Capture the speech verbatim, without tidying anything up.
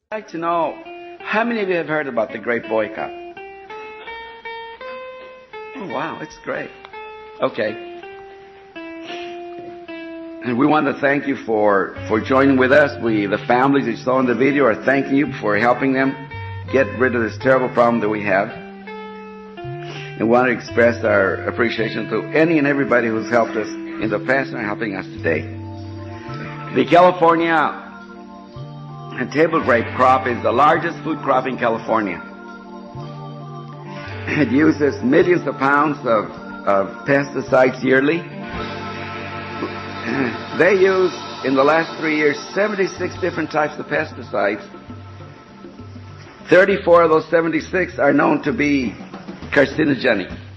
I'd like to know, how many of you have heard about the Great Boycott? Oh, wow, it's great. Okay. And we want to thank you for, for joining with us. We, the families that you saw in the video, are thanking you for helping them get rid of this terrible problem that we have. And we want to express our appreciation to any and everybody who's helped us in the past and are helping us today. The California table grape crop is the largest food crop in California. It uses millions of pounds of, of pesticides yearly. They use, in the last three years, seventy-six different types of pesticides. thirty-four of those seventy-six are known to be carcinogenic.